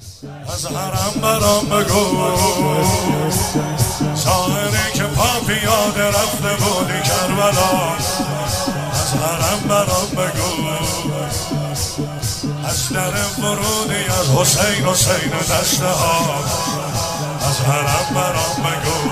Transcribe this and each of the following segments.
از حرم برام بگو ظاهری که پا پیاده رفته بودی کربلا. از حرم برام بگو از در ورودی از حسین دشته ها. از حرم برام بگو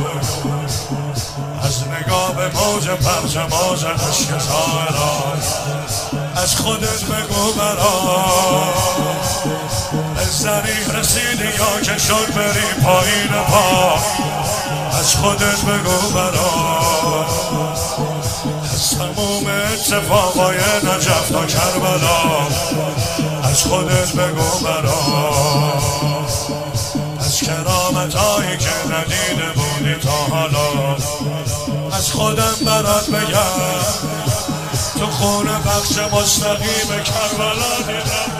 از نگاه به موج پرچماز عشق زائران. از خودت بگو برام از ذریح رسیدی یا که شد بری پایین پا. از خودت بگو برام از تموم اتفاقای نجف تا کربلا. از خودت بگو برام از کرامتایی که ندیده بودی تا حالا. از خودم برات بگم تو خونه بخش مستقیم کربلا دیدم.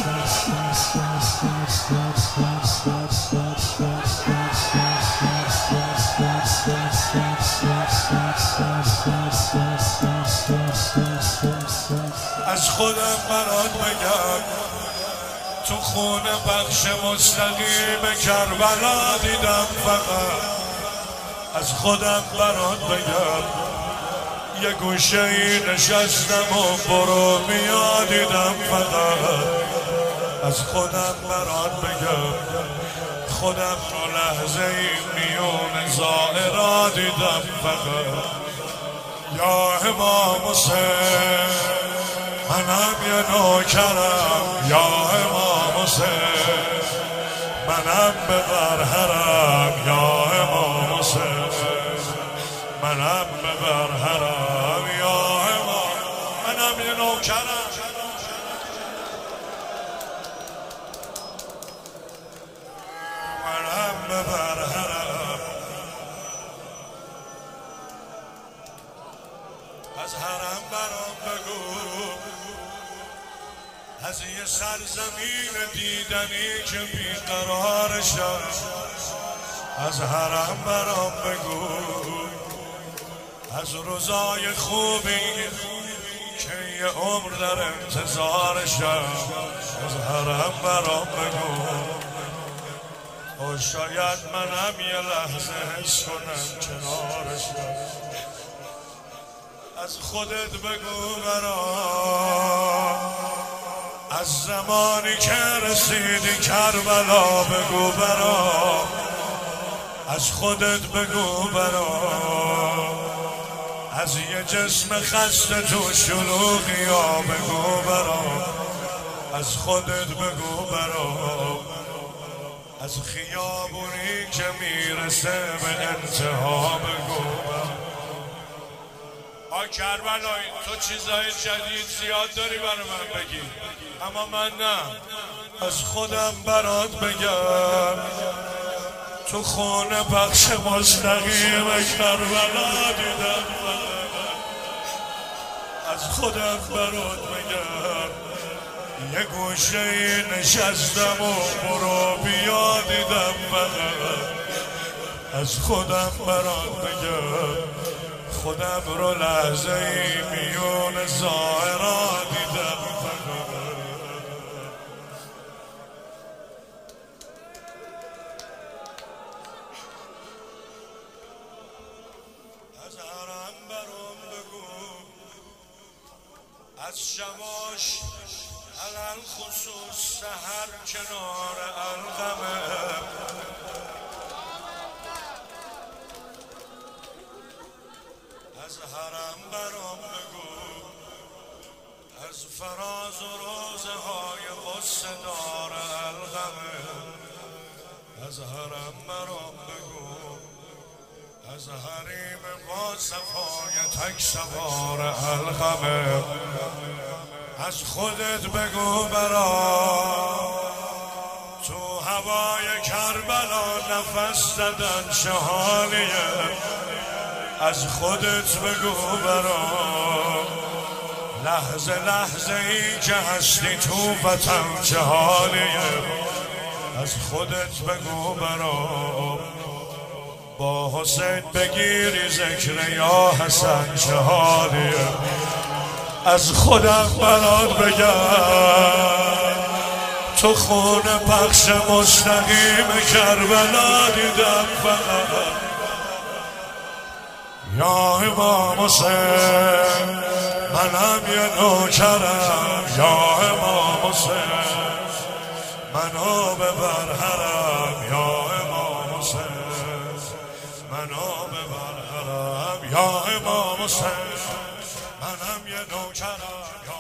از خودم برات بگم تو خونه بخش مستقیم کربلا دیدم. فقط از خودم برات بگم یه گوشه ای نشستم و برو بیا دیدم. فقط از خودم برات بگم خودم رو لحظه ای میون زائرا دیدم. فقط یا امام حسین منم یه نوکرم. یا امام حسین منم ببر حرم. یا امام حسین منم ببر حرم. یا امام منم یه نوکرم. منم ببر حرم. از حرم برام بگو از یه سرزمین دیدنی که بیقرارشم. از حرم برام بگو از روزای خوبی که یه عمر در انتظارشم. از حرم برام بگو و شاید منم یه لحظه حس کنم کنارشم. از خودت بگو برام از زمانی که رسیدی کربلا بگو برام. از خودت بگو برام از یه جسم خسته تو شلوغی ها بگو برام. از خودت بگو برام از خیابونی که میرسه به انتها بگو برام. کربلایی تو چیزای جدید زیاد داری برای من بگی اما من نه. از خودم برات بگم تو خونه بخش مستقیم کربلا دیدم. از خودم برات بگم یه گوشه ای نشستم و برو بیا دیدم. از خودم برات بگم خودم رو لحظه ای میون زائرا دیدم. از حرم برام بگو از شماش علل خصوص سحر کنار القمه. از حرم برام بگو از فراز و روزه های غصه دار القمه. از حرم برام بگو از حریم با صفای تک سوار القمه. از خودت بگو برام تو هوای کربلا نفس زدن چه حالیه. از خودت بگو برام لحظه لحظه ای که هستی تو وطن چه حالیه. از خودت بگو برام با حسین بگیری ذکر یا حسن چه حالیه. از خودم برات بگم تو خونه پخش مستقیم کربلا دیدم فقط. یا امام حسین منم یه نوکرم، یا امام حسین منو ببر حرم، یا امام حسین منو ببر حرم، یا امام حسین منم یه نوکرم.